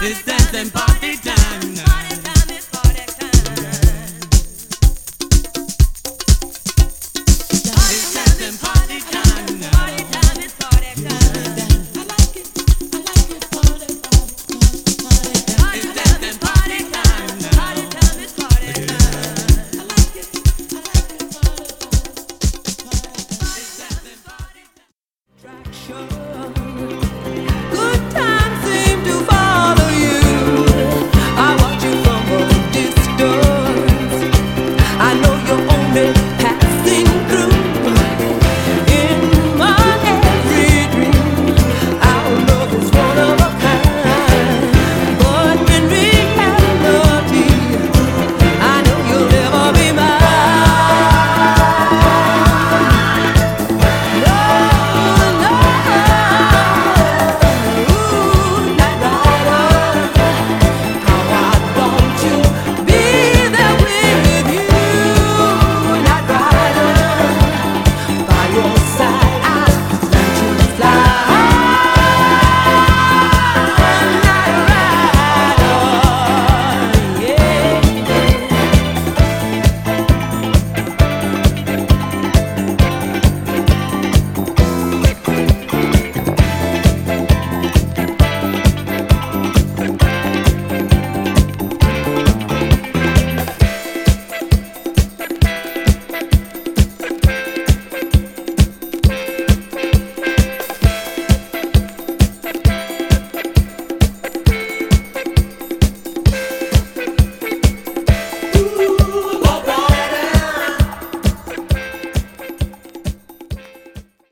It's dancing party time now. Party time, it's party time. It's dancing party time now. Party time, it's party time. I like it, party, party. It's dancing party time now. Party time, it's party time. I like it, party, party. It's dancing party time. Track show.